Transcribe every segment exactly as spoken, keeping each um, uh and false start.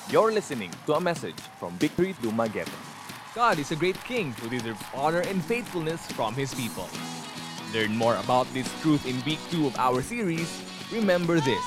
You're listening to a message from Victory Dumaguete. God is a great King who deserves honor and faithfulness from His people. Learn more about this truth in week two of our series, Remember This.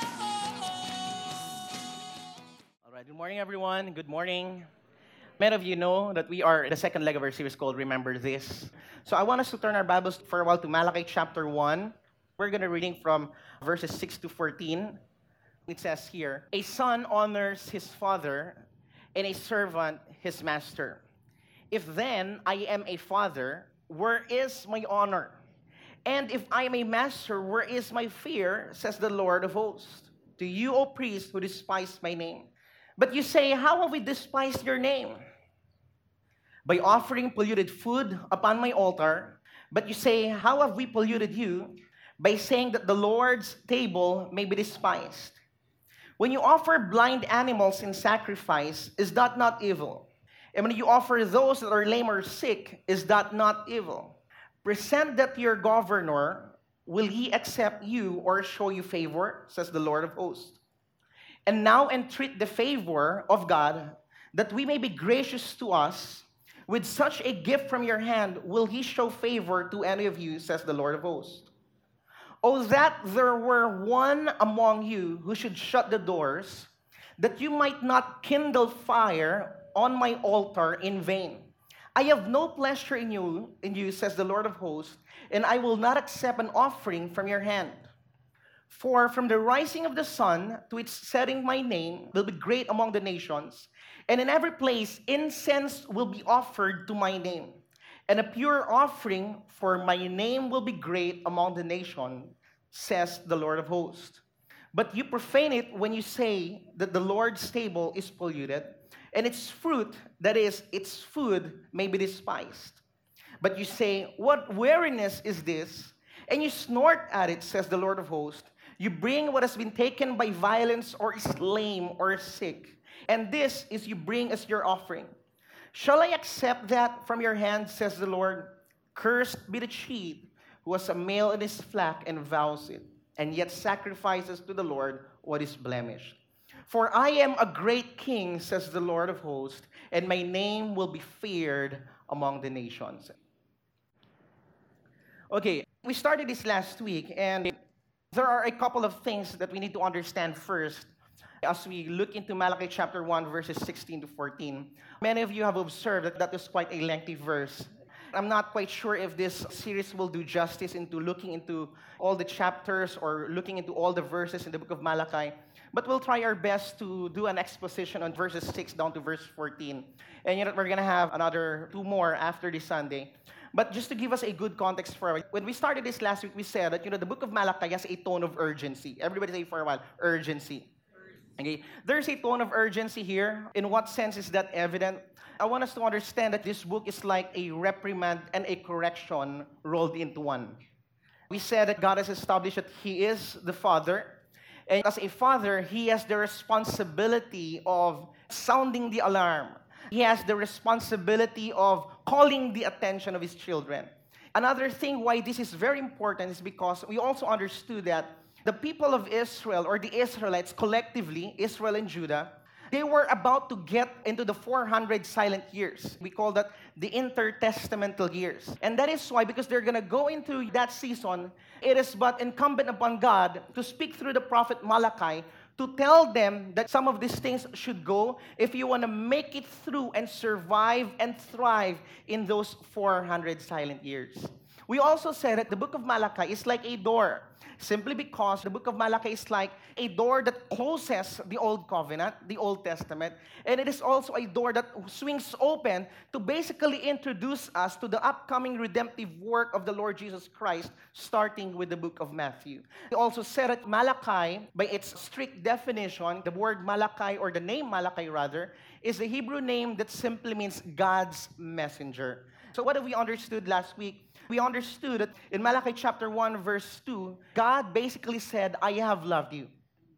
All right, good morning, everyone. Good morning. Many of you know that we are in the second leg of our series called Remember This. So I want us to turn our Bibles for a while to Malachi chapter one. We're going to reading from verses six to fourteen. It says here, a son honors his father, and a servant his master. If then I am a father, where is my honor? And if I am a master, where is my fear, says the Lord of hosts? To you, O priests, who despise my name. But you say, how have we despised your name? By offering polluted food upon my altar. But you say, how have we polluted you? By saying that the Lord's table may be despised. When you offer blind animals in sacrifice, is that not evil? And when you offer those that are lame or sick, is that not evil? Present that to your governor. Will he accept you or show you favor, says the Lord of hosts. And now entreat the favor of God, that we may be gracious to us. With such a gift from your hand, will he show favor to any of you, says the Lord of hosts. Oh, that there were one among you who should shut the doors, that you might not kindle fire on my altar in vain. I have no pleasure in you, in you, says the Lord of hosts, and I will not accept an offering from your hand. For from the rising of the sun to its setting, my name will be great among the nations, and in every place incense will be offered to my name. And a pure offering for my name will be great among the nation, says the Lord of hosts. But you profane it when you say that the Lord's table is polluted, and its fruit, that is, its food, may be despised. But you say, what weariness is this? And you snort at it, says the Lord of hosts. You bring what has been taken by violence or is lame or sick, and this is you bring as your offering. Shall I accept that from your hand, says the Lord? Cursed be the cheat who has a male in his flock and vows it, and yet sacrifices to the Lord what is blemished. For I am a great king, says the Lord of hosts, and my name will be feared among the nations. Okay, we started this last week, and there are a couple of things that we need to understand first as we look into Malachi chapter one, verses sixteen to fourteen. Many of you have observed that that is quite a lengthy verse. I'm not quite sure if this series will do justice into looking into all the chapters or looking into all the verses in the book of Malachi, but we'll try our best to do an exposition on verses six down to verse fourteen. And you know, we're going to have another two more after this Sunday. But just to give us a good context for it, when we started this last week, we said that, you know, the book of Malachi has a tone of urgency. Everybody say for a while, urgency. Okay, there's a tone of urgency here. In what sense is that evident? I want us to understand that this book is like a reprimand and a correction rolled into one. We said that God has established that He is the Father, and as a father, He has the responsibility of sounding the alarm. He has the responsibility of calling the attention of His children. Another thing why this is very important is because we also understood that the people of Israel, or the Israelites collectively, Israel and Judah, they were about to get into the four hundred silent years. We call that the intertestamental years. And that is why, because they're going to go into that season, it is but incumbent upon God to speak through the prophet Malachi to tell them that some of these things should go if you want to make it through and survive and thrive in those four hundred silent years. We also said that the book of Malachi is like a door, simply because the book of Malachi is like a door that closes the Old Covenant, the Old Testament, and it is also a door that swings open to basically introduce us to the upcoming redemptive work of the Lord Jesus Christ, starting with the book of Matthew. We also said that Malachi, by its strict definition, the word Malachi, or the name Malachi rather, is a Hebrew name that simply means God's messenger. So what have we understood last week? We understood that in Malachi chapter one, verse two, God basically said, I have loved you.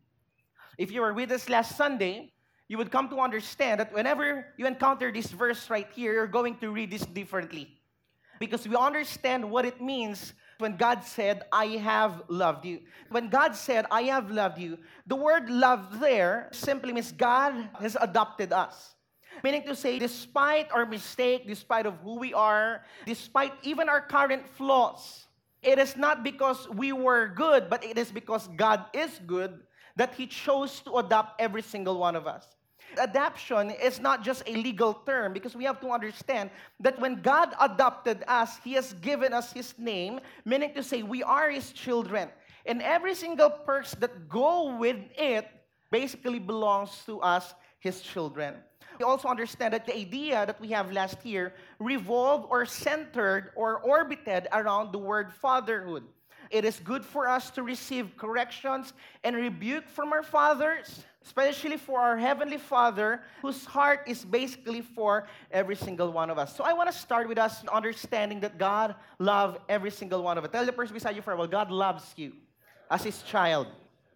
If you were with us last Sunday, you would come to understand that whenever you encounter this verse right here, you're going to read this differently. Because we understand what it means When God said, I have loved you. When God said, I have loved you, the word love there simply means God has adopted us. Meaning to say, despite our mistake, despite of who we are, despite even our current flaws, it is not because we were good, but it is because God is good that He chose to adopt every single one of us. Adoption is not just a legal term, because we have to understand that when God adopted us, He has given us His name, meaning to say we are His children. And every single perks that go with it basically belongs to us, His children. We also understand that the idea that we have last year revolved or centered or orbited around the word fatherhood. It is good for us to receive corrections and rebuke from our fathers, especially for our Heavenly Father, whose heart is basically for every single one of us. So I want to start with us understanding that God loves every single one of us. Tell the person beside you for a while, God loves you as His child.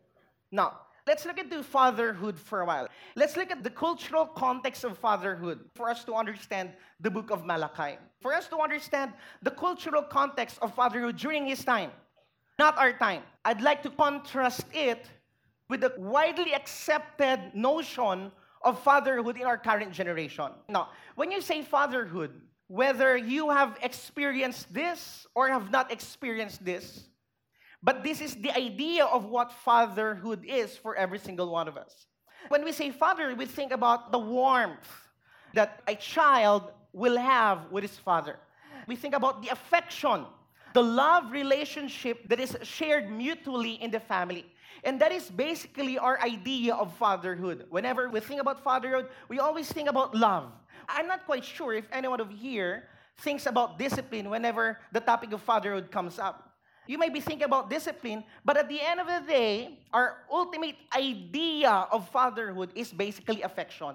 Now, let's look into fatherhood for a while. Let's look at the cultural context of fatherhood for us to understand the book of Malachi. For us to understand the cultural context of fatherhood during his time, not our time. I'd like to contrast it with the widely accepted notion of fatherhood in our current generation. Now, when you say fatherhood, whether you have experienced this or have not experienced this, but this is the idea of what fatherhood is for every single one of us. When we say father, we think about the warmth that a child will have with his father. We think about the affection, the love relationship that is shared mutually in the family. And that is basically our idea of fatherhood. Whenever we think about fatherhood, we always think about love. I'm not quite sure if anyone of here thinks about discipline whenever the topic of fatherhood comes up. You may be thinking about discipline, but at the end of the day, our ultimate idea of fatherhood is basically affection.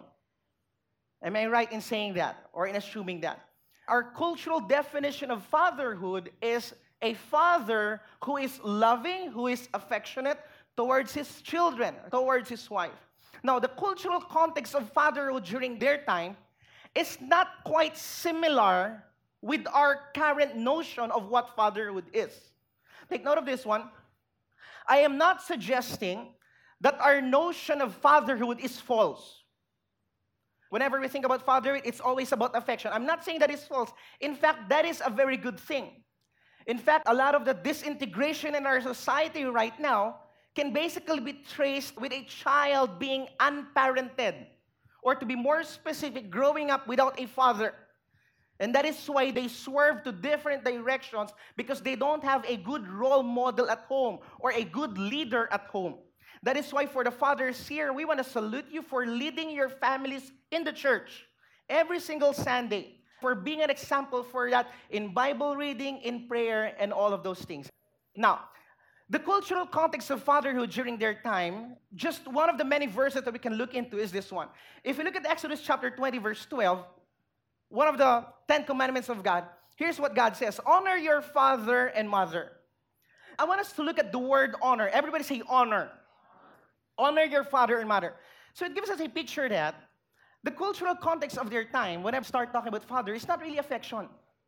Am I right in saying that or in assuming that? Our cultural definition of fatherhood is a father who is loving, who is affectionate towards his children, towards his wife. Now, the cultural context of fatherhood during their time is not quite similar with our current notion of what fatherhood is. Take note of this one. I am not suggesting that our notion of fatherhood is false. Whenever we think about fatherhood, it's always about affection. I'm not saying that it's false. In fact, that is a very good thing. In fact, a lot of the disintegration in our society right now can basically be traced with a child being unparented, or to be more specific, growing up without a father. And that is why they swerve to different directions, because they don't have a good role model at home or a good leader at home. That is why for the fathers here, we want to salute you for leading your families in the church every single Sunday, for being an example for that in Bible reading, in prayer, and all of those things. Now, the cultural context of fatherhood during their time, just one of the many verses that we can look into is this one. If you look at Exodus chapter twenty, verse twelve, one of the Ten Commandments of God, here's what God says: honor your father and mother. I want us to look at the word honor. Everybody say honor. Honor your father and mother. So it gives us a picture that the cultural context of their time, when I start talking about father, is not really affection.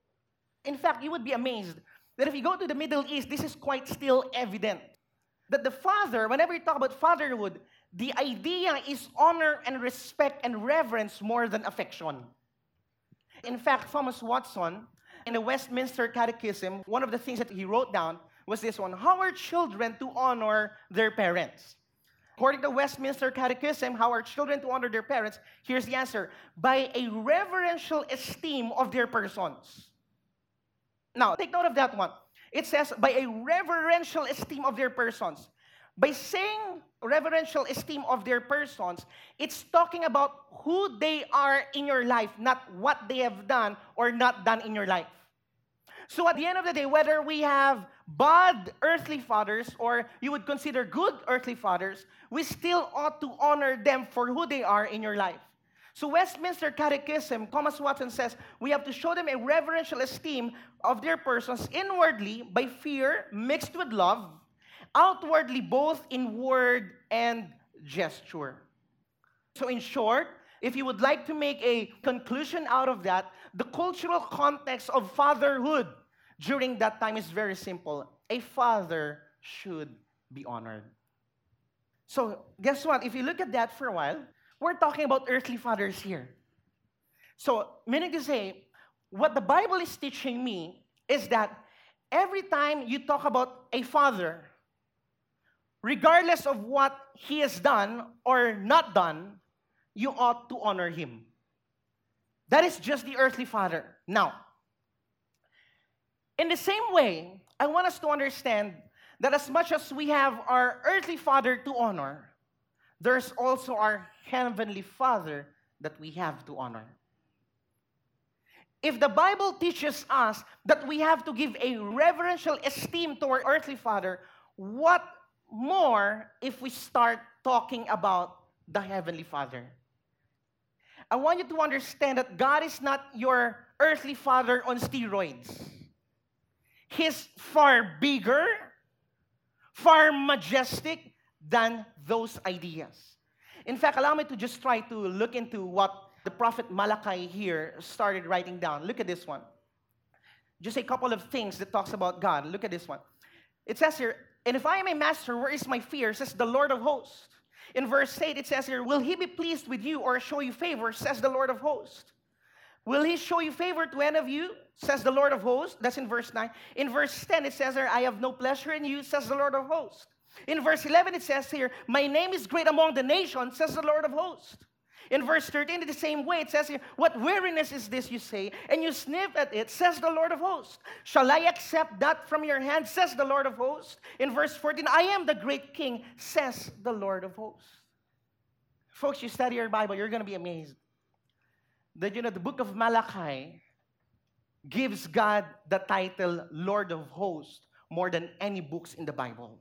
In fact, you would be amazed that if you go to the Middle East, this is quite still evident. That the father, whenever you talk about fatherhood, the idea is honor and respect and reverence more than affection. In fact, Thomas Watson, in the Westminster Catechism, one of the things that he wrote down was this one: how are children to honor their parents? According to Westminster Catechism, how are children to honor their parents? Here's the answer: by a reverential esteem of their persons. Now, take note of that one. It says, by a reverential esteem of their persons. By saying reverential esteem of their persons, it's talking about who they are in your life, not what they have done or not done in your life. So at the end of the day, whether we have bad earthly fathers or you would consider good earthly fathers, we still ought to honor them for who they are in your life. So Westminster Catechism, Thomas Watson says, we have to show them a reverential esteem of their persons inwardly by fear mixed with love, outwardly both in word and gesture. So in short, if you would like to make a conclusion out of that, the cultural context of fatherhood during that time is very simple. A father should be honored. So, guess what? If you look at that for a while, we're talking about earthly fathers here. So, meaning to say, what the Bible is teaching me is that every time you talk about a father, regardless of what he has done or not done, you ought to honor him. That is just the earthly father. Now, in the same way, I want us to understand that as much as we have our earthly father to honor, there's also our heavenly Father that we have to honor. If the Bible teaches us that we have to give a reverential esteem to our earthly father, what more if we start talking about the heavenly Father? I want you to understand that God is not your earthly father on steroids. He's far bigger, far majestic than those ideas. In fact, allow me to just try to look into what the prophet Malachi here started writing down. Look at this one. Just a couple of things that talks about God. Look at this one. It says here, "And if I am a master, where is my fear? Says the Lord of hosts." In verse eight, it says here, "Will he be pleased with you or show you favor? Says the Lord of hosts." Will he show you favor to any of you? Says the Lord of hosts. That's in verse nine. In verse ten, it says there, "I have no pleasure in you," says the Lord of hosts. In verse eleven, it says here, "My name is great among the nations," says the Lord of hosts. In verse thirteen, in the same way, it says here, "What weariness is this, you say, and you sniff at it, says the Lord of hosts. Shall I accept that from your hand, says the Lord of hosts?" In verse fourteen, "I am the great king," says the Lord of hosts. Folks, you study your Bible, you're going to be amazed. That, you know, the book of Malachi gives God the title Lord of hosts more than any books in the Bible.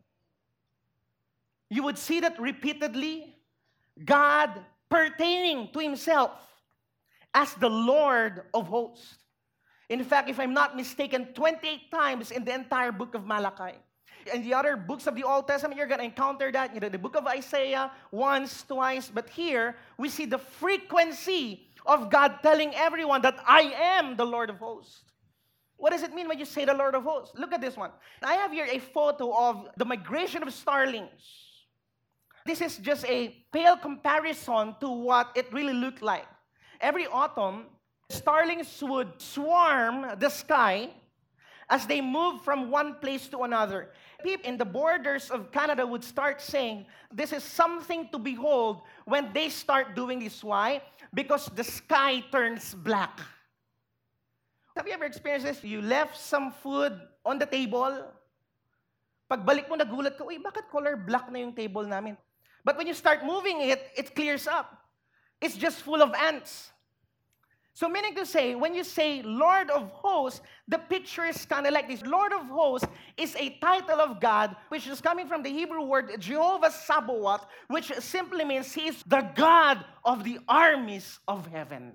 You would see that repeatedly, God pertaining to himself as the Lord of hosts. In fact, if I'm not mistaken, twenty-eight times in the entire book of Malachi. In the other books of the Old Testament, you're going to encounter that. You know, the book of Isaiah, once, twice. But here, we see the frequency of God telling everyone that I am the Lord of hosts. What does it mean when you say the Lord of hosts? Look at this one. I have here a photo of the migration of starlings. This is just a pale comparison to what it really looked like. Every autumn, starlings would swarm the sky as they move from one place to another. People in the borders of Canada would start saying, this is something to behold when they start doing this. Why? Because the sky turns black. Have you ever experienced this? You left some food on the table. Pagbalik mo, nagulat ka, uy, bakit color black na yung table namin? But when you start moving it, it clears up. It's just full of ants. So meaning to say, when you say Lord of hosts, the picture is kind of like this. Lord of hosts is a title of God, which is coming from the Hebrew word Jehovah Sabaoth, which simply means he is the God of the armies of heaven.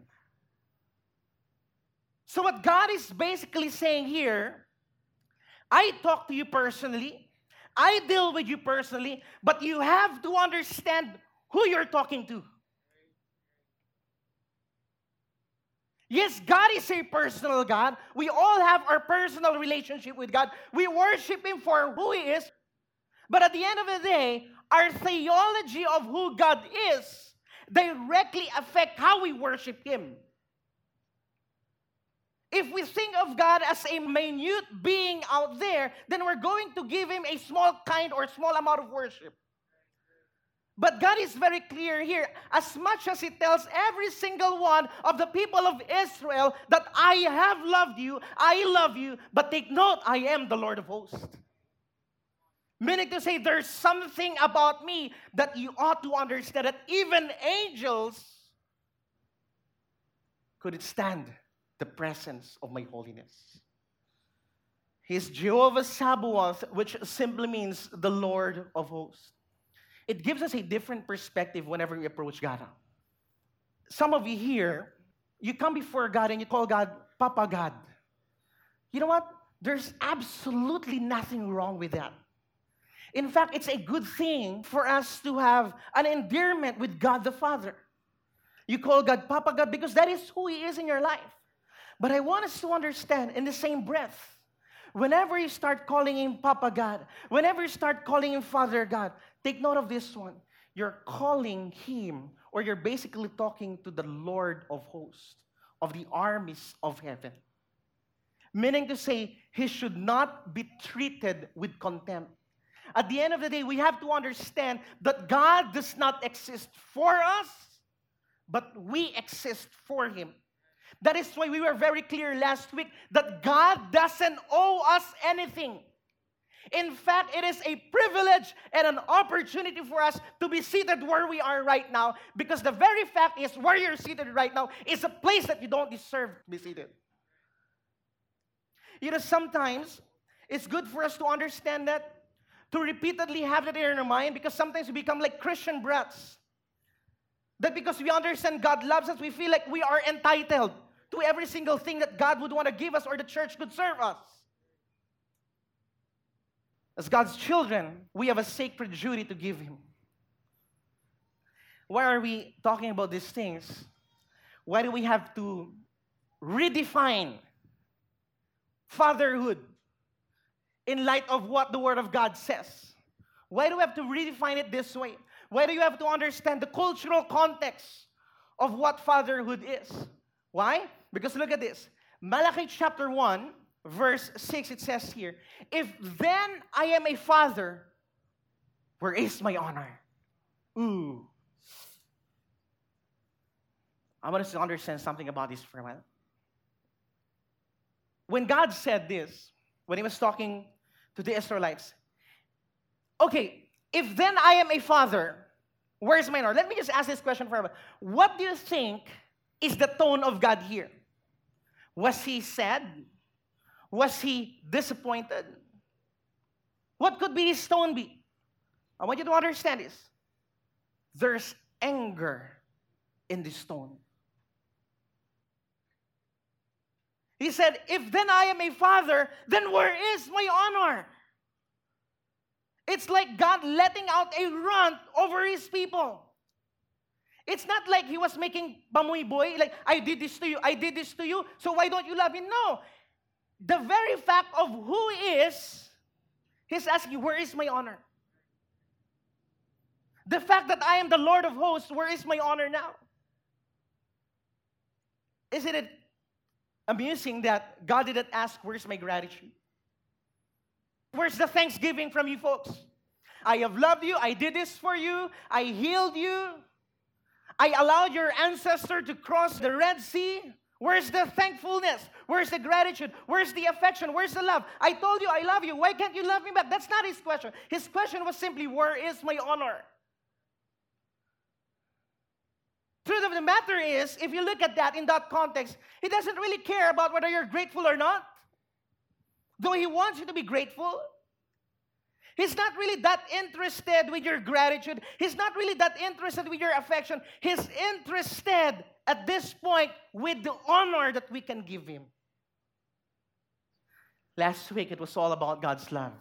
So what God is basically saying here, I talk to you personally, I deal with you personally, but you have to understand who you're talking to. Yes, God is a personal God. We all have our personal relationship with God. We worship him for who he is. But at the end of the day, our theology of who God is directly affects how we worship him. If we think of God as a minute being out there, then we're going to give him a small kind or small amount of worship. But God is very clear here. As much as he tells every single one of the people of Israel that I have loved you, I love you, but take note, I am the Lord of hosts. Meaning to say, there's something about me that you ought to understand, that even angels couldn't stand the presence of my holiness. He is Jehovah Sabaoth, which simply means the Lord of hosts. It gives us a different perspective whenever we approach God. Some of you here, you come before God and you call God Papa God. You know what? There's absolutely nothing wrong with that. In fact, it's a good thing for us to have an endearment with God the Father. You call God Papa God because that is who he is in your life. But I want us to understand in the same breath, Whenever you start calling Him Papa God, whenever you start calling Him Father God, take note of this one. You're calling Him, or you're basically talking to the Lord of hosts, of the armies of heaven. Meaning to say, He should not be treated with contempt. At the end of the day, we have to understand that God does not exist for us, but we exist for Him. That is why we were very clear last week that God doesn't owe us anything. In fact, it is a privilege and an opportunity for us to be seated where we are right now, because the very fact is where you're seated right now is a place that you don't deserve to be seated. You know, sometimes it's good for us to understand that, to repeatedly have that in our mind, because sometimes we become like Christian brats. That because we understand God loves us, we feel like we are entitled to every single thing that God would want to give us or the church could serve us. As God's children, we have a sacred duty to give Him. Why are we talking about these things? Why do we have to redefine fatherhood in light of what the Word of God says? Why do we have to redefine it this way? Why do you have to understand the cultural context of what fatherhood is? Why? Because look at this. Malachi chapter one, verse six, it says here, if then I am a father, where is my honor? Ooh. I want us to understand something about this for a while. When God said this, when He was talking to the Israelites, okay, if then I am a father, where's my honor? Let me just ask this question for a while. What do you think is the tone of God here? Was He sad? Was He disappointed? What could be His tone be? I want you to understand this. There's anger in this tone. He said, if then I am a father, then where is my honor? It's like God letting out a rant over His people. It's not like He was making bamoy boy, like, I did this to you, I did this to you, so why don't you love me? No. The very fact of who He is, He's asking, where is my honor? The fact that I am the Lord of hosts, where is my honor now? Isn't it amusing that God didn't ask, where's my gratitude? Where's the thanksgiving from you folks? I have loved you. I did this for you. I healed you. I allowed your ancestor to cross the Red Sea. Where's the thankfulness? Where's the gratitude? Where's the affection? Where's the love? I told you I love you. Why can't you love me back? That's not His question. His question was simply, where is my honor? Truth of the matter is, if you look at that in that context, He doesn't really care about whether you're grateful or not. Though He wants you to be grateful, He's not really that interested with your gratitude. He's not really that interested with your affection. He's interested at this point with the honor that we can give Him. Last week, it was all about God's love.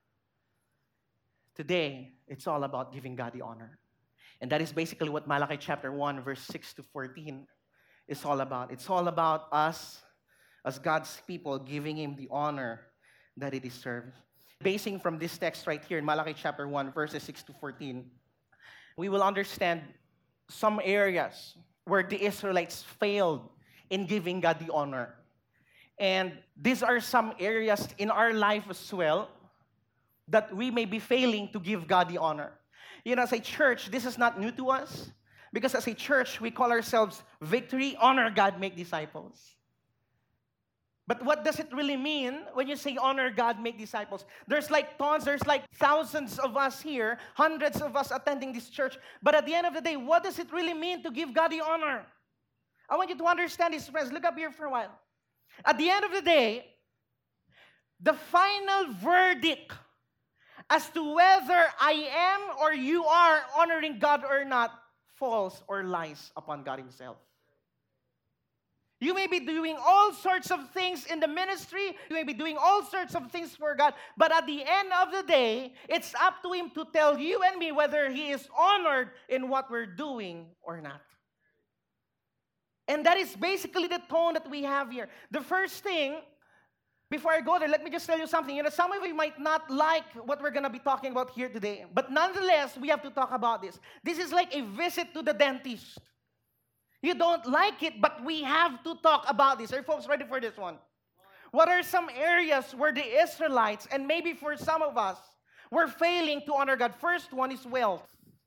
Today, it's all about giving God the honor. And that is basically what Malachi chapter one, verse six to fourteen is all about. It's all about us as God's people giving Him the honor that He deserves. Basing from this text right here in Malachi chapter one, verses six to fourteen, we will understand some areas where the Israelites failed in giving God the honor. And these are some areas in our life as well that we may be failing to give God the honor. You know, as a church, this is not new to us, because as a church, we call ourselves Victory, Honor God, Make Disciples. But what does it really mean when you say honor God, make disciples? There's like tons, there's like thousands of us here, hundreds of us attending this church. But at the end of the day, what does it really mean to give God the honor? I want you to understand this, friends. Look up here for a while. At the end of the day, the final verdict as to whether I am or you are honoring God or not falls or lies upon God Himself. You may be doing all sorts of things in the ministry. You may be doing all sorts of things for God. But at the end of the day, it's up to Him to tell you and me whether He is honored in what we're doing or not. And that is basically the tone that we have here. The first thing, Before I go there, let me just tell you something. You know, some of you might not like what we're going to be talking about here today. But nonetheless, we have to talk about this. This is like a visit to the dentist. You don't like it, but we have to talk about this. Are you folks ready for this one? What are some areas where the Israelites, and maybe for some of us, we're failing to honor God? First one is wealth.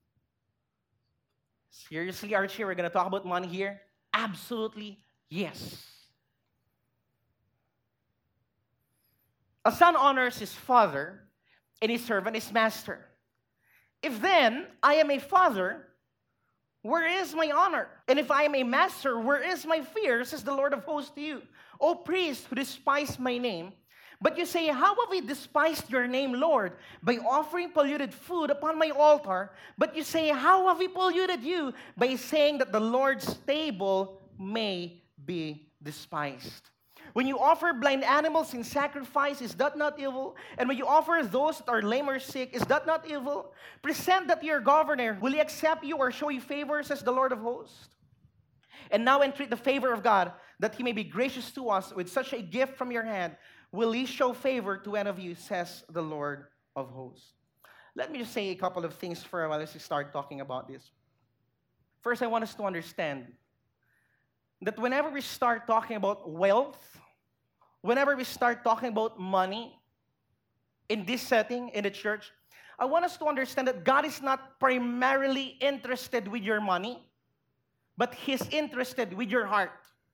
Seriously, Archie, we're going to talk about money here? Absolutely, yes. A son honors his father, and his servant his master. If then I am a father, where is my honor? And if I am a master, where is my fear? Says the Lord of hosts to you. O priests who despise my name. But you say, how have we despised your name, Lord? By offering polluted food upon my altar. But you say, how have we polluted you? By saying that the Lord's table may be despised. When you offer blind animals in sacrifice, is that not evil? And when you offer those that are lame or sick, is that not evil? Present that to your governor. Will he accept you or show you favor, says the Lord of hosts? And now entreat the favor of God, that he may be gracious to us with such a gift from your hand. Will he show favor to any of you, says the Lord of hosts? Let me just say a couple of things for a while as we start talking about this. First, I want us to understand that whenever we start talking about wealth, whenever we start talking about money in this setting, in the church, I want us to understand that God is not primarily interested with your money, but He's interested with your heart.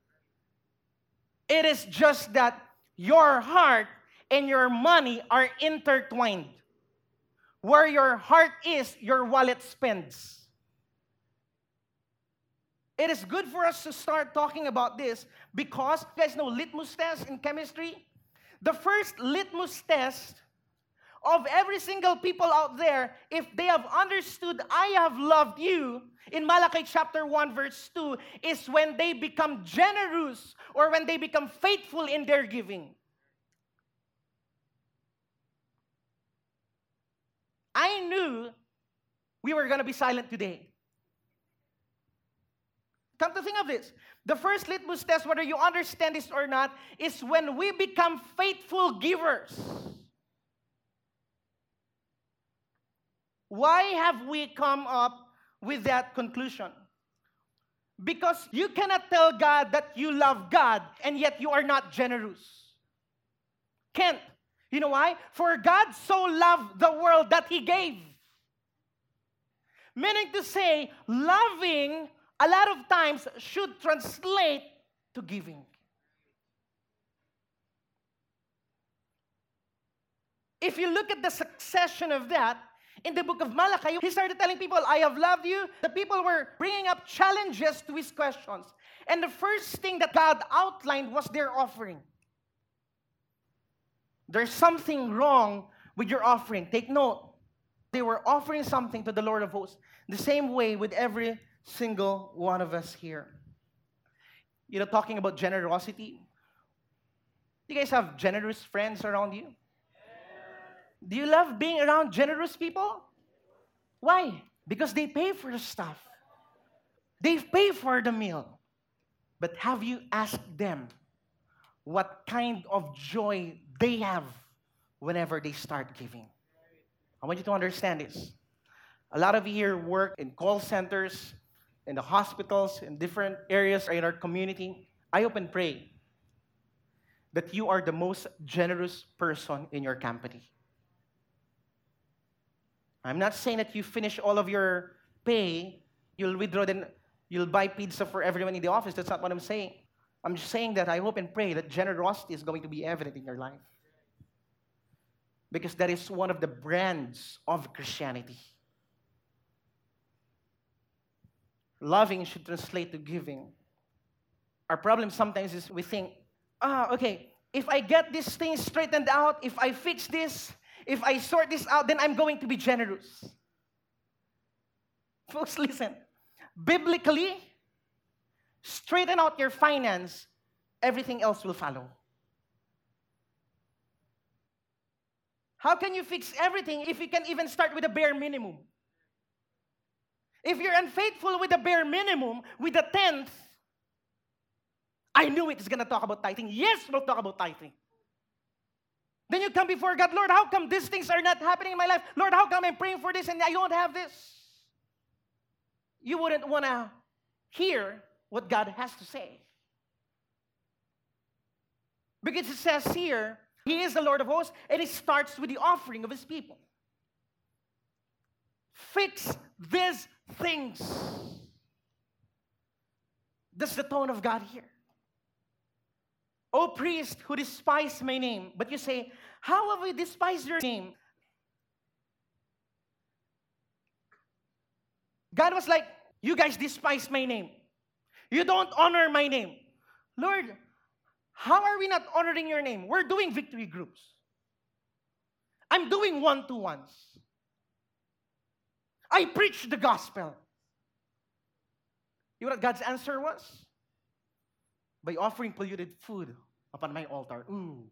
It is just that your heart and your money are intertwined. Where your heart is, your wallet spends. It is good for us to start talking about this because, you guys know litmus test in chemistry? The first litmus test of every single people out there, if they have understood, I have loved you, in Malachi chapter one, verse two, is when they become generous or when they become faithful in their giving. I knew we were going to be silent today. Come to think of this, the first litmus test, whether you understand this or not, is when we become faithful givers. Why have we come up with that conclusion? Because you cannot tell God that you love God and yet you are not generous. Can't. You know why? For God so loved the world that He gave. Meaning to say, loving a lot of times should translate to giving. If you look at the succession of that, in the book of Malachi, he started telling people, I have loved you. The people were bringing up challenges to his questions. And the first thing that God outlined was their offering. There's something wrong with your offering. Take note. They were offering something to the Lord of hosts. The same way with every single one of us here. You know, talking about generosity. Do you guys have generous friends around you? Do you love being around generous people? Why? Because they pay for the stuff. They pay for the meal. But have you asked them what kind of joy they have whenever they start giving? I want you to understand this. A lot of you here work in call centers, in the hospitals, in different areas in our community. I hope and pray that you are the most generous person in your company. I'm not saying that you finish all of your pay, you'll withdraw, then you'll buy pizza for everyone in the office. That's not what I'm saying. I'm just saying that I hope and pray that generosity is going to be evident in your life. Because that is one of the brands of Christianity. Loving should translate to giving. Our problem sometimes is we think, ah, okay, if I get this thing straightened out, if I fix this, if I sort this out, then I'm going to be generous. Folks, listen. Biblically, straighten out your finance, everything else will follow. How can you fix everything if you can even start with a bare minimum? If you're unfaithful with the bare minimum, with the tenth, I knew it is going to talk about tithing. Yes, we'll talk about tithing. Then you come before God, Lord, how come these things are not happening in my life? Lord, how come I'm praying for this and I don't have this? You wouldn't want to hear what God has to say. Because it says here, He is the Lord of hosts, and it starts with the offering of His people. Fix these things. That's the tone of God here. O priest who despise my name. But you say, how have we despised your name? God was like, you guys despise my name. You don't honor my name. Lord, how are we not honoring your name? We're doing victory groups. I'm doing one-to-ones. I preach the gospel. You know what God's answer was? By offering polluted food upon my altar. Ooh.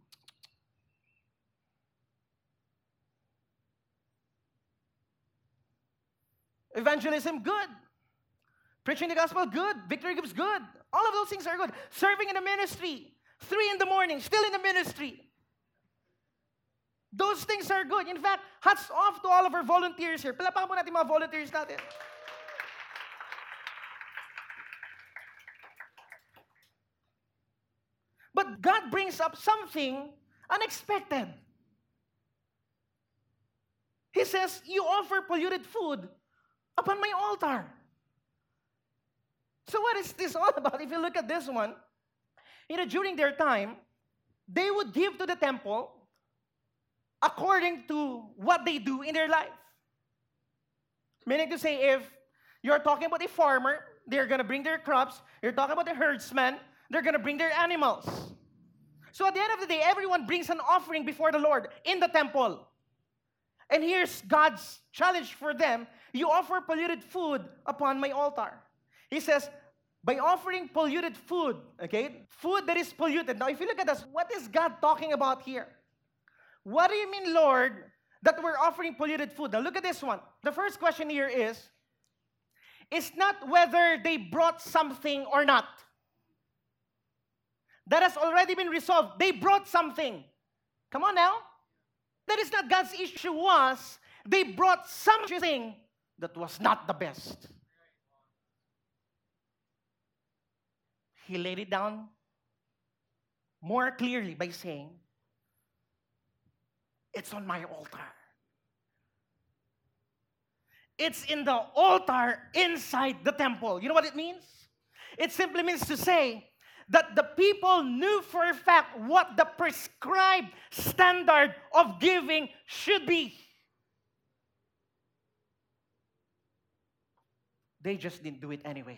Evangelism, good. Preaching the gospel, good. Victory groups, good. All of those things are good. Serving in the ministry, three in the morning, still in the ministry. Those things are good. In fact, hats off to all of our volunteers here. Palapakan po natin mga volunteers natin. But God brings up something unexpected. He says, you offer polluted food upon my altar. So what is this all about? If you look at this one, you know, during their time, they would give to the temple according to what they do in their life. Meaning to say, if you're talking about a farmer, they're going to bring their crops. You're talking about a herdsman, they're going to bring their animals. So at the end of the day, everyone brings an offering before the Lord in the temple. And here's God's challenge for them. You offer polluted food upon my altar. He says, by offering polluted food, okay, food that is polluted. Now, if you look at this, what is God talking about here? What do you mean, Lord, that we're offering polluted food? Now, look at this one. The first question here is, it's not whether they brought something or not. That has already been resolved. They brought something. Come on now. That is not God's issue. Was they brought something that was not the best. He laid it down more clearly by saying, it's on my altar. It's in the altar inside the temple. You know what it means? It simply means to say that the people knew for a fact what the prescribed standard of giving should be. They just didn't do it anyway.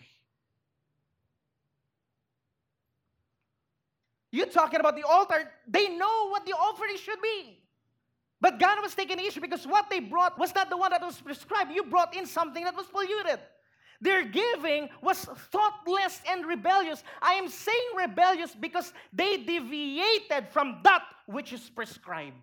You're talking about the altar. They know what the offering should be. But God was taking the issue because what they brought was not the one that was prescribed. You brought in something that was polluted. Their giving was thoughtless and rebellious. I am saying rebellious because they deviated from that which is prescribed.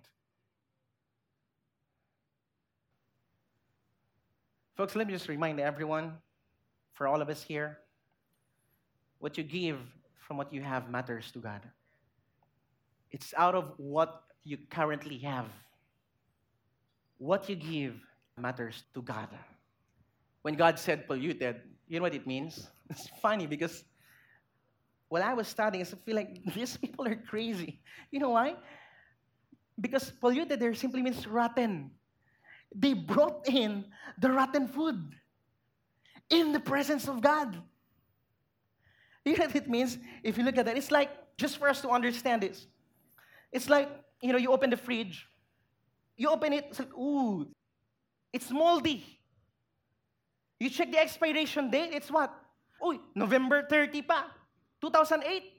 Folks, let me just remind everyone, for all of us here, what you give from what you have matters to God. It's out of what you currently have. What you give matters to God. When God said polluted, you know what it means? It's funny because while I was studying, I feel like these people are crazy. You know why? Because polluted there simply means rotten. They brought in the rotten food in the presence of God. You know what it means? If you look at that, it's like, just for us to understand this, it's like, you know, you open the fridge, you open it, it's like, ooh, it's moldy. You check the expiration date, it's what? Uy, November thirtieth pa, two thousand eight.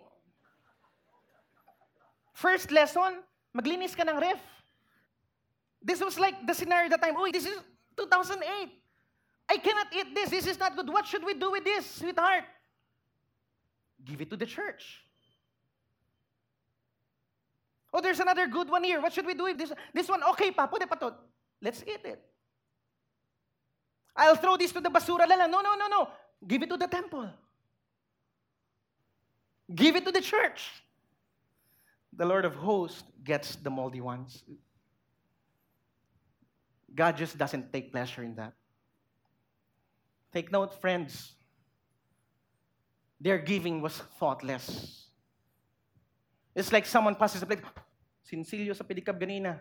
First lesson, maglinis ka ng ref. This was like the scenario that time, uy, this is two thousand eight. I cannot eat this, this is not good. What should we do with this, sweetheart? Give it to the church. Oh, there's another good one here. What should we do with this? This one, okay pa, pwede pa to. Let's eat it. I'll throw this to the basura lang. No, no, no, no. Give it to the temple. Give it to the church. The Lord of hosts gets the moldy ones. God just doesn't take pleasure in that. Take note, friends. Their giving was thoughtless. It's like someone passes the plate. Sinsilyo sa pedicab ganina.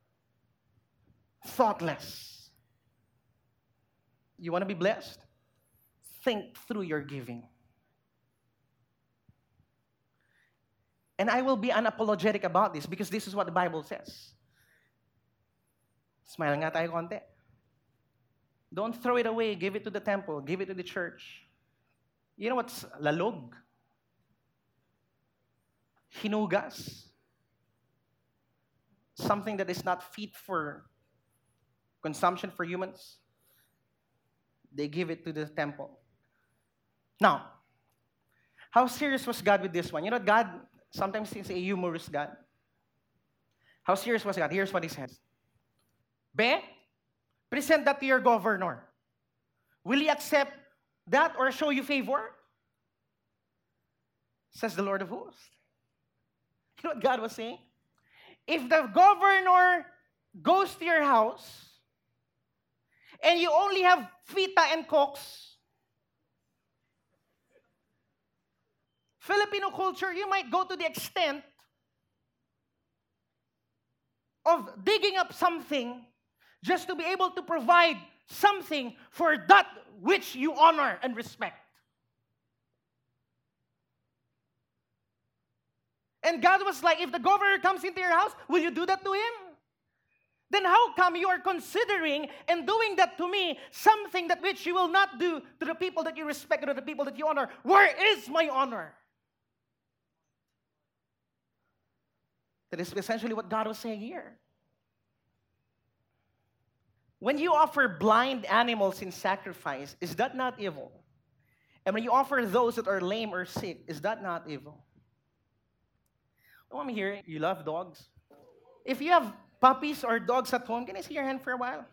Thoughtless. You want to be blessed? Think through your giving. And I will be unapologetic about this because this is what the Bible says. Smile nga tayo konti. Don't throw it away. Give it to the temple. Give it to the church. You know what's lalog? Hinugas. Something that is not fit for consumption for humans. They give it to the temple. Now, how serious was God with this one? You know, God, sometimes he's a humorous God. How serious was God? Here's what he says. Be, present that to your governor. Will he accept that or show you favor? Says the Lord of hosts. You know what God was saying? If the governor goes to your house and you only have fita and cokes, Filipino culture, you might go to the extent of digging up something just to be able to provide something for that which you honor and respect. And God was like, if the governor comes into your house, will you do that to him? Then how come you are considering and doing that to me, something that which you will not do to the people that you respect or to the people that you honor? Where is my honor? That is essentially what God was saying here. When you offer blind animals in sacrifice, is that not evil? And when you offer those that are lame or sick, is that not evil? Oh, I'm here. You love dogs. If you have puppies or dogs at home, can I see your hand for a while?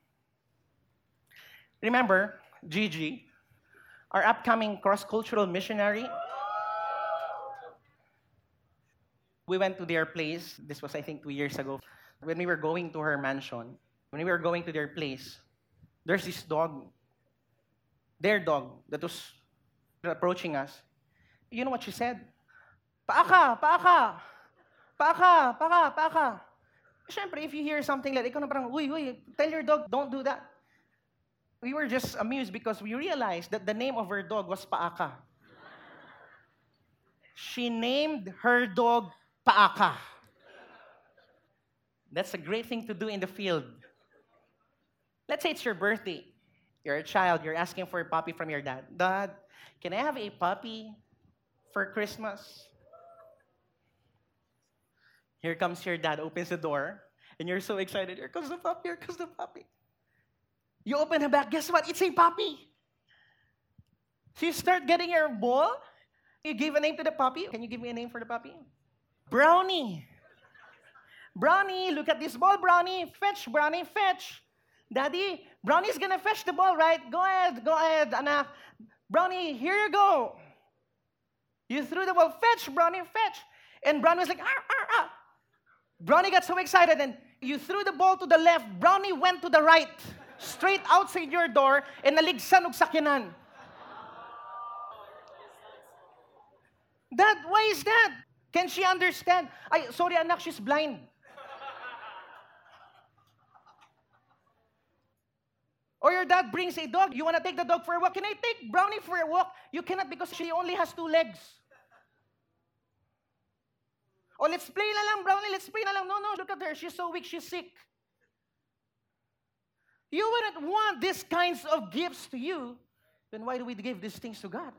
Remember, Gigi, our upcoming cross-cultural missionary. We went to their place. This was, I think, two years ago. When we were going to her mansion, when we were going to their place, there's this dog, their dog, that was approaching us. You know what she said? Paaka, paaka, paaka, paaka, paaka. Siyempre, if you hear something like, ikaw na parang, uy, uy, tell your dog, don't do that. We were just amused because we realized that the name of her dog was Paaka. She named her dog Paaka. That's a great thing to do in the field. Let's say it's your birthday. You're a child, you're asking for a puppy from your dad. Dad, can I have a puppy for Christmas? Here comes your dad, opens the door, and you're so excited. Here comes the puppy, here comes the puppy. You open the back, guess what? It's a puppy. So you start getting your ball. You give a name to the puppy. Can you give me a name for the puppy? Brownie. Brownie, look at this ball, Brownie. Fetch, Brownie, fetch. Daddy, Brownie's gonna fetch the ball, right? Go ahead, go ahead, anak. Brownie, here you go. You threw the ball, fetch, Brownie, fetch. And Brownie was like, ah, ah, ah. Brownie got so excited, and you threw the ball to the left. Brownie went to the right, straight outside your door, and naligsan og sakyanan. Dad, why is that? Can she understand? Ay, sorry anak, she's blind. Or your dad brings a dog. You want to take the dog for a walk? Can I take Brownie for a walk? You cannot because she only has two legs. Oh, let's play na lang, Brownie. Let's play na lang. No, no, look at her. She's so weak. She's sick. You wouldn't want these kinds of gifts to you. Then why do we give these things to God?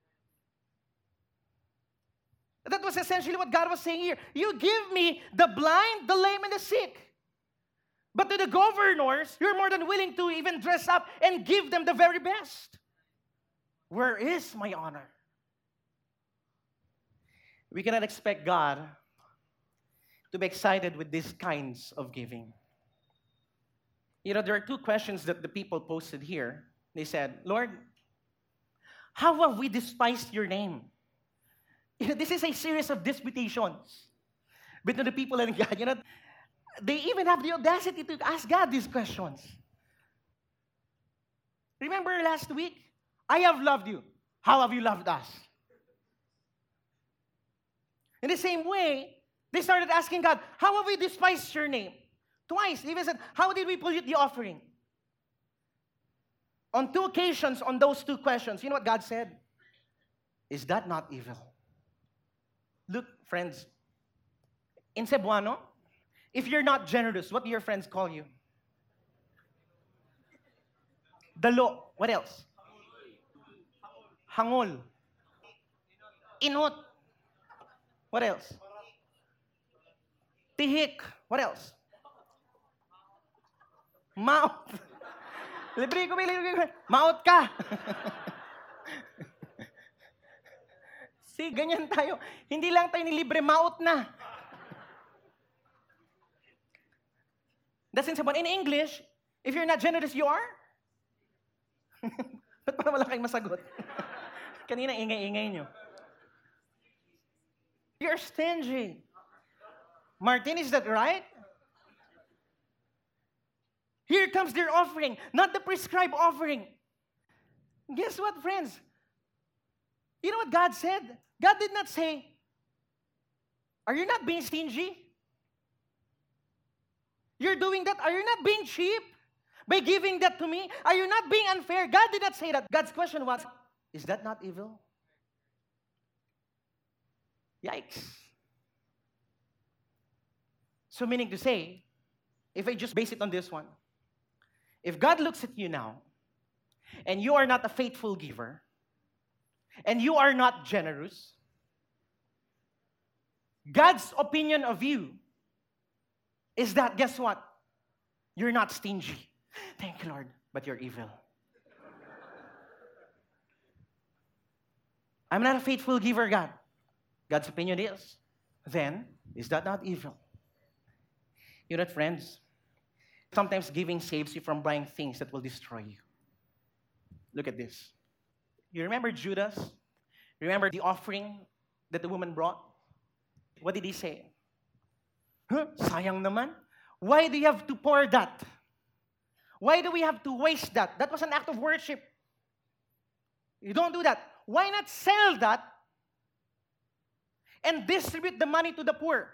That was essentially what God was saying here. You give me the blind, the lame, and the sick. But to the governors, you're more than willing to even dress up and give them the very best. Where is my honor? We cannot expect God to be excited with these kinds of giving. You know, there are two questions that the people posted here. They said, Lord, how have we despised your name? You know, this is a series of disputations. between the people and God. You know, they even have the audacity to ask God these questions. Remember last week? I have loved you. How have you loved us? In the same way, they started asking God, how have we despised your name? Twice, they even said, how did we pollute the offering? On two occasions, on those two questions, you know what God said? Is that not evil? Look, friends, in Cebuano, if you're not generous, what do your friends call you? Dalo. What else? Hangol. Inot. What else? Tihik. What else? Maot. Libre ko, libre ko. Maot ka. See, ganyan tayo. Hindi lang tayo nilibre, maot na. That's in Cebuano. In English, if you're not generous, you are? Ba't parang wala kayong masagot? Kanina, ingay-ingay nyo. You're stingy. Martin, is that right? Here comes their offering, not the prescribed offering. Guess what, friends? You know what God said? God did not say, are you not being stingy? You're doing that? Are you not being cheap by giving that to me? Are you not being unfair? God did not say that. God's question was, is that not evil? Yikes. So meaning to say, if I just base it on this one, if God looks at you now, and you are not a faithful giver, and you are not generous, God's opinion of you is that, guess what? You're not stingy. Thank you, Lord, but you're evil. I'm not a faithful giver, God. God's opinion is, then, is that not evil? You know what, friends? Sometimes giving saves you from buying things that will destroy you. Look at this. You remember Judas? Remember the offering that the woman brought? What did he say? Huh? Sayang naman. Why do you have to pour that? Why do we have to waste that? That was an act of worship. You don't do that. Why not sell that and distribute the money to the poor?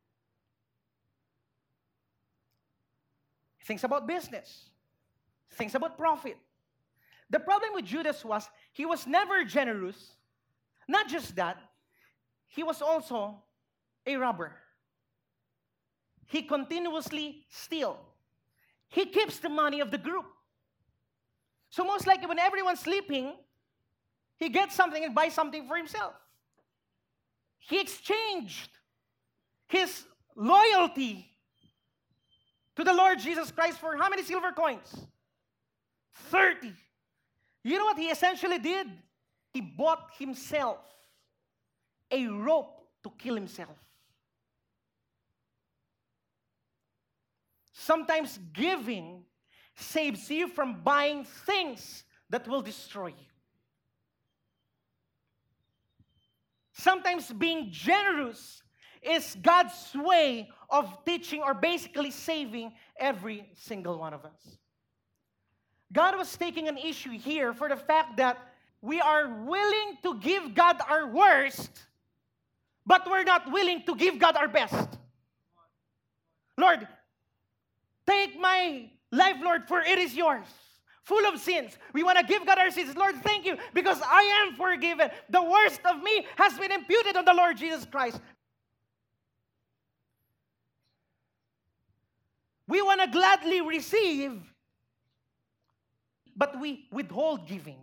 Thinks about business. Thinks about profit. The problem with Judas was he was never generous. Not just that, he was also a robber. He continuously steals. He keeps the money of the group. So most likely when everyone's sleeping, he gets something and buys something for himself. He exchanged his loyalty to the Lord Jesus Christ for how many silver coins? thirty. You know what he essentially did? He bought himself a rope to kill himself. Sometimes giving saves you from buying things that will destroy you. Sometimes being generous is God's way of teaching or basically saving every single one of us. God was taking an issue here for the fact that we are willing to give God our worst, but we're not willing to give God our best. Lord, take my life, Lord, for it is yours. Full of sins. We want to give God our sins. Lord, thank you because I am forgiven. The worst of me has been imputed on the Lord Jesus Christ. We want to gladly receive, but we withhold giving.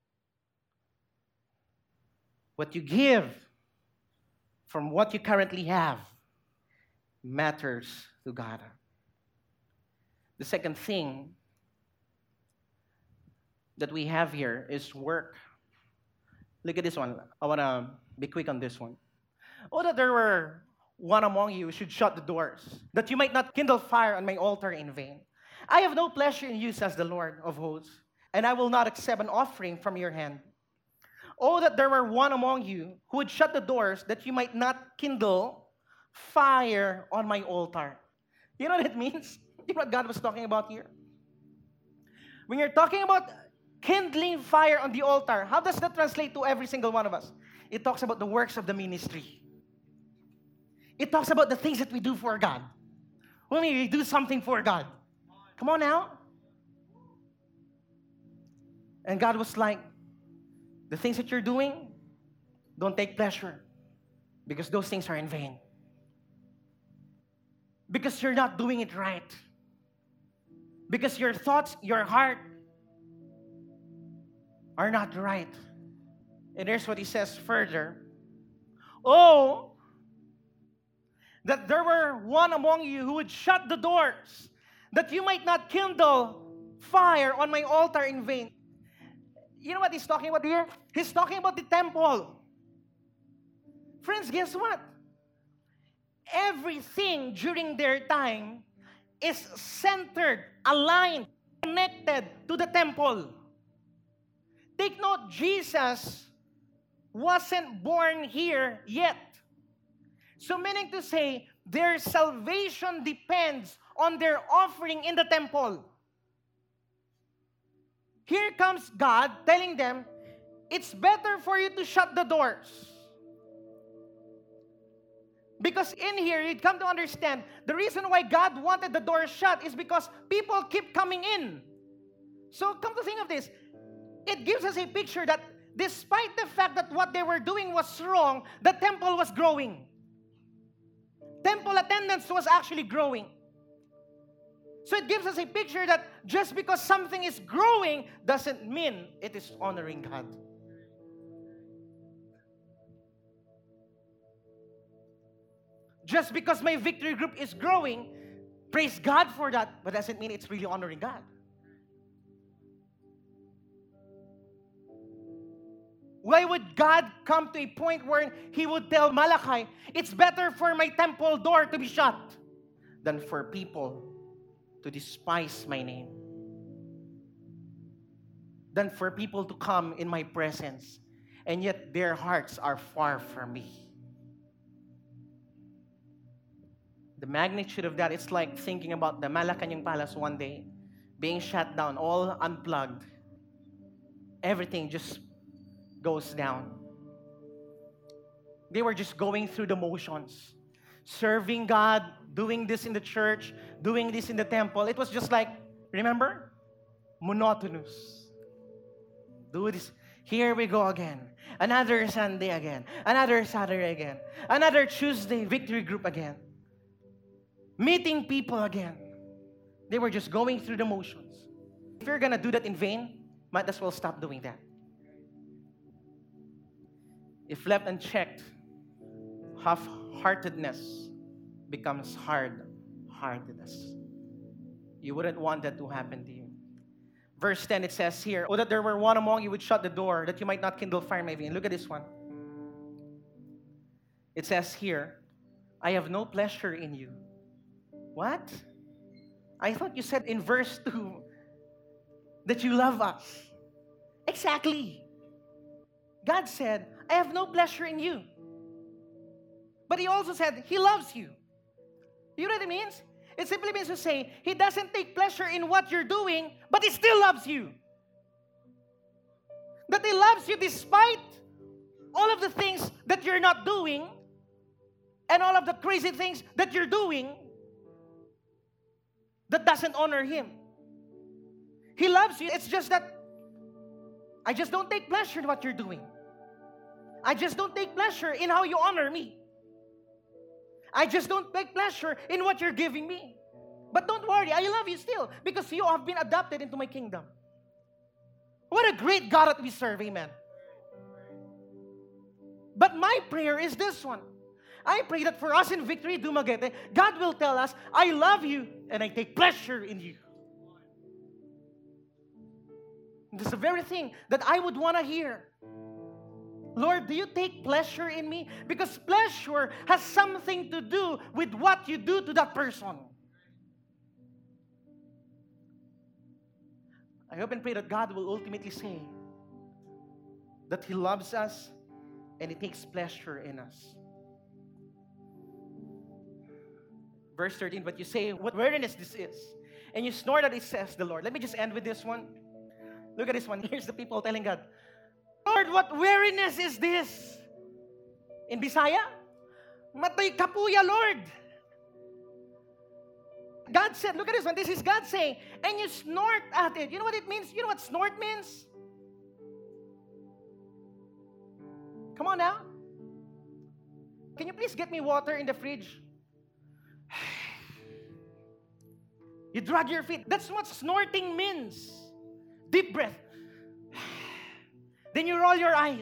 What you give from what you currently have matters to God. The second thing that we have here is work. Look at this one. I want to be quick on this one. Oh, that there were one among you who should shut the doors, that you might not kindle fire on my altar in vain. I have no pleasure in you, says the Lord of hosts, and I will not accept an offering from your hand. Oh, that there were one among you who would shut the doors, that you might not kindle fire on my altar. You know what it means? You know what God was talking about here? When you're talking about kindling fire on the altar, how does that translate to every single one of us? It talks about the works of the ministry. It talks about the things that we do for God. When we do something for God. Come on now. And God was like, the things that you're doing, don't take pleasure. Because those things are in vain. Because you're not doing it right. Because your thoughts, your heart are not right. And here's what he says further. Oh, that there were one among you who would shut the doors, that you might not kindle fire on my altar in vain. You know what he's talking about here? He's talking about the temple. Friends, guess what? Everything during their time is centered, aligned, connected to the temple. Take note, Jesus wasn't born here yet. So meaning to say, their salvation depends on their offering in the temple. Here comes God telling them, it's better for you to shut the doors. Because in here, you'd come to understand, the reason why God wanted the door shut is because people keep coming in. So come to think of this, it gives us a picture that despite the fact that what they were doing was wrong, the temple was growing. Temple attendance was actually growing. So it gives us a picture that just because something is growing doesn't mean it is honoring God. Just because my victory group is growing, praise God for that, but doesn't mean it's really honoring God. Why would God come to a point where He would tell Malachi, it's better for my temple door to be shut than for people to despise my name, than for people to come in my presence, and yet their hearts are far from me. The magnitude of that, it's like thinking about the Malacanang Palace one day, being shut down, all unplugged. Everything just goes down. They were just going through the motions. Serving God, doing this in the church, doing this in the temple. It was just like, remember? Monotonous. Do this. Here we go again. Another Sunday again. Another Saturday again. Another Tuesday victory group again. Meeting people again. They were just going through the motions. If you're gonna do that in vain, might as well stop doing that. If left unchecked, half-heartedness becomes hard-heartedness. You wouldn't want that to happen to you. Verse ten, it says here, oh, that there were one among you would shut the door, that you might not kindle fire in my vein. Look at this one. It says here, I have no pleasure in you. What? I thought you said in verse two that you love us. Exactly. God said, I have no pleasure in you. But He also said, He loves you. You know what it means? It simply means to say, He doesn't take pleasure in what you're doing, but He still loves you. That He loves you despite all of the things that you're not doing and all of the crazy things that you're doing that doesn't honor Him. He loves you. It's just that I just don't take pleasure in what you're doing. I just don't take pleasure in how you honor me. I just don't take pleasure in what you're giving me. But don't worry, I love you still because you have been adopted into my kingdom. What a great God that we serve, amen. But my prayer is this one. I pray that for us in Victory Dumaguete, God will tell us, I love you and I take pleasure in you. This is the very thing that I would want to hear. Lord, do you take pleasure in me? Because pleasure has something to do with what you do to that person. I hope and pray that God will ultimately say that He loves us and He takes pleasure in us. Verse thirteen, but you say, what weariness this is. And you snore that it says the Lord. Let me just end with this one. Look at this one. Here's the people telling God, Lord, what weariness is this? In Bisaya, Matoy kapuya, Lord. God said, look at this one. This is God saying, and you snort at it. You know what it means? You know what snort means? Come on now. Can you please get me water in the fridge? You drag your feet. That's what snorting means. Deep breath. Then you roll your eyes.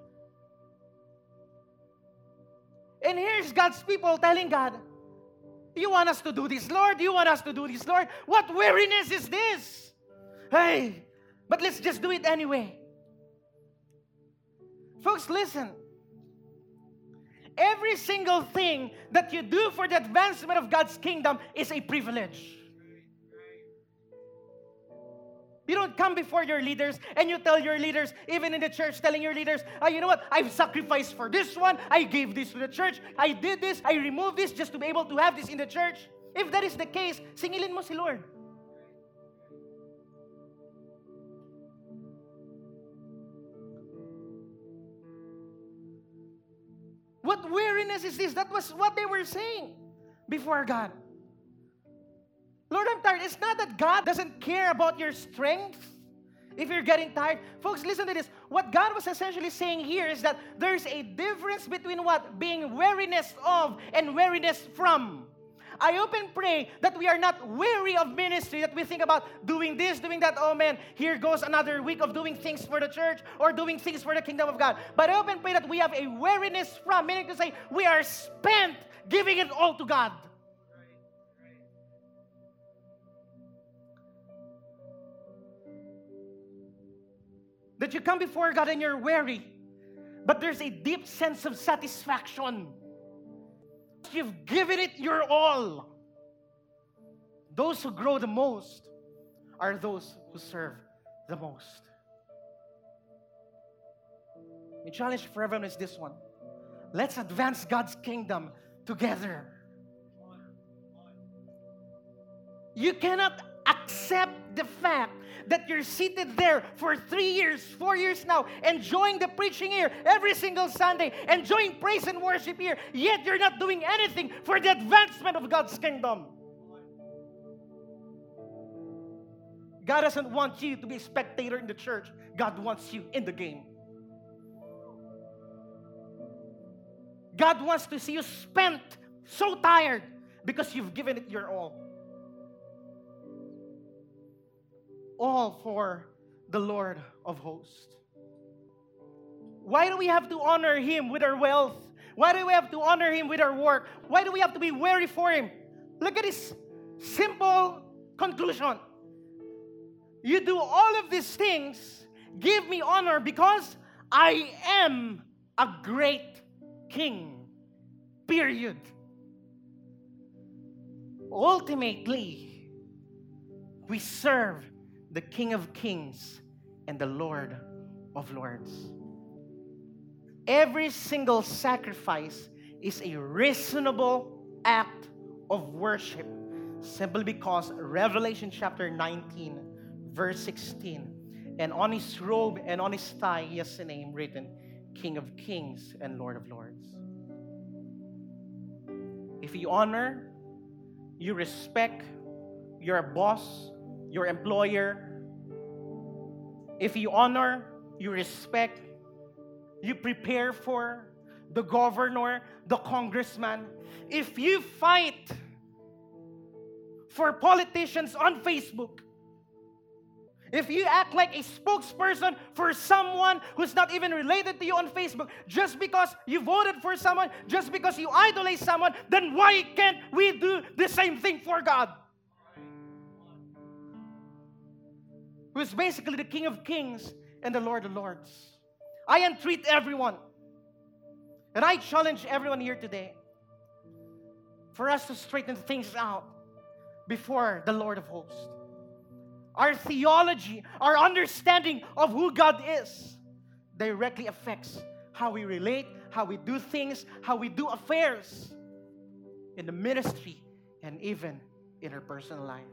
And here's God's people telling God, you want us to do this, Lord? You want us to do this, Lord? What weariness is this? Hey, but let's just do it anyway. Folks, listen. Every single thing that you do for the advancement of God's kingdom is a privilege. You don't come before your leaders and you tell your leaders, even in the church, telling your leaders, oh, you know what? I've sacrificed for this one. I gave this to the church. I did this. I removed this just to be able to have this in the church. If that is the case, singilin mo si Lord. What weariness is this? That was what they were saying before God. Lord, I'm tired. It's not that God doesn't care about your strength if you're getting tired. Folks, listen to this. What God was essentially saying here is that there's a difference between what? Being weariness of and weariness from. I hope and pray that we are not weary of ministry, that we think about doing this, doing that. Oh man, here goes another week of doing things for the church or doing things for the kingdom of God. But I hope and pray that we have a weariness from, meaning to say we are spent giving it all to God. That you come before God and you're weary, but there's a deep sense of satisfaction. You've given it your all. Those who grow the most are those who serve the most. My challenge for everyone is this one. Let's advance God's kingdom together. You cannot accept the fact that you're seated there for three years, four years now, enjoying the preaching here every single Sunday, enjoying praise and worship here, yet you're not doing anything for the advancement of God's kingdom. God doesn't want you to be a spectator in the church. God wants you in the game. God wants to see you spent, so tired, because you've given it your all. All for the Lord of hosts. Why do we have to honor Him with our wealth? Why do we have to honor Him with our work? Why do we have to be weary for Him? Look at this simple conclusion. You do all of these things, give me honor because I am a great king. Period. Ultimately, we serve the King of Kings and the Lord of Lords. Every single sacrifice is a reasonable act of worship simply because Revelation chapter nineteen, verse sixteen, and on his robe and on his thigh he has a name written, King of Kings and Lord of Lords. If you honor, you respect your boss, your employer, if you honor, you respect, you prepare for the governor, the congressman, if you fight for politicians on Facebook, if you act like a spokesperson for someone who's not even related to you on Facebook, just because you voted for someone, just because you idolize someone, then why can't we do the same thing for God? Who is basically the King of Kings and the Lord of Lords. I entreat everyone, and I challenge everyone here today for us to straighten things out before the Lord of hosts. Our theology, our understanding of who God is, directly affects how we relate, how we do things, how we do affairs in the ministry and even in her personal life.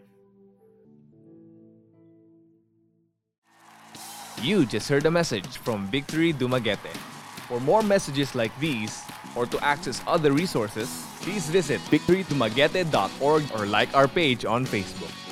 You just heard a message from Victory Dumaguete. For more messages like these, or to access other resources, please visit victory dumaguete dot org or like our page on Facebook.